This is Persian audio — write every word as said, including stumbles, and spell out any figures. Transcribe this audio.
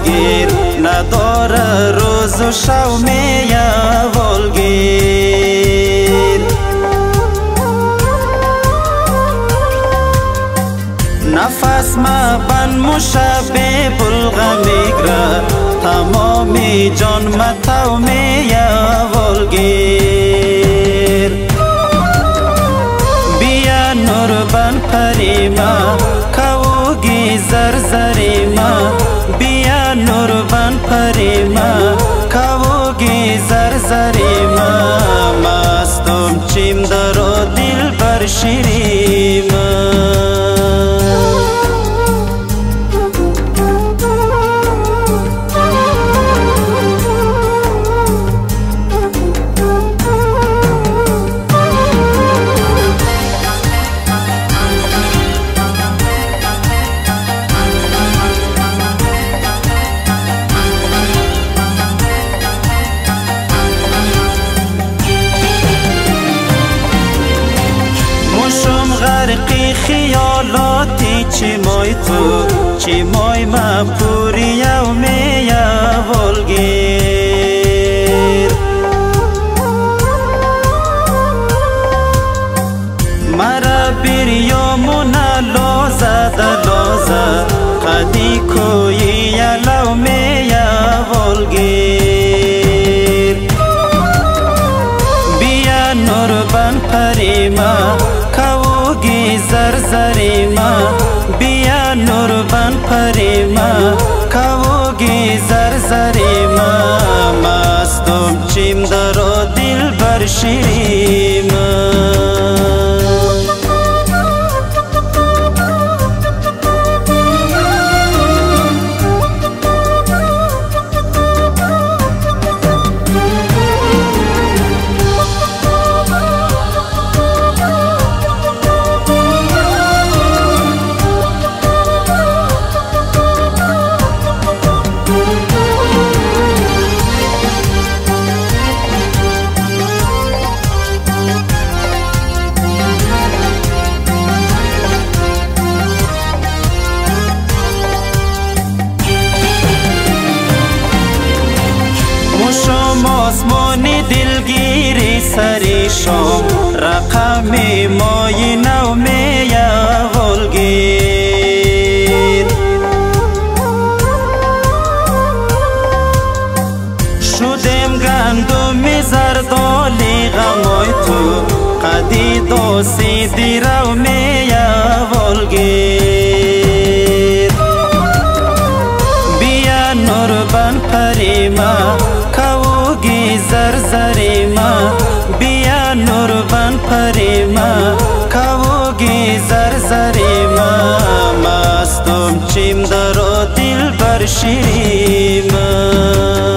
volgir نداره روز و شو میه volgir نفس ما بند مشابه بلغه میگره تمامی جان متو میه volgir بیا نور بند پریما کوگی زرزری ما بیا نور بند پریما کوگی زرزری ما مستم چیم درو دل بر شیریما غرقی خیالاتی چی مای تو چی مای ما پوری و میه volgir مرا بیریامونا لازه دلازه قدی کوی یلو میه volgir بیا نور بند پریما کوگی زرزری ما بیا نور بند پریما کوگی زرزری ما مستم چیم درو دل بر شیریما شم آسمانی دلگیری سری شم رقم مای نو میه volgir شدم گندم زردالی غمای تو قدی دوسی دیرو میه volgir بیا نور بند پریما کوگی زرزری ما بیا نور بند پریما کوگی زرزری ما مستم چیم درو دل بر شیریما